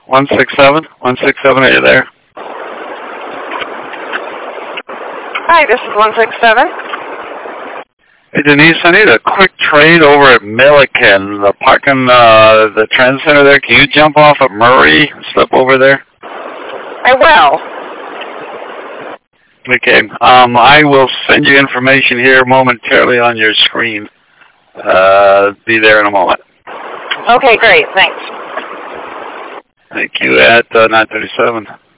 167? 167, are you there? Hi, this is 167. Hey, Denise, I need a quick trade over at Milliken, the parking, the trend center there. Can you jump off at Murray, slip over there? I will. Okay. I will send you information here momentarily on your screen. Be there in a moment. Okay, great. Thanks. Thank you at 9:37.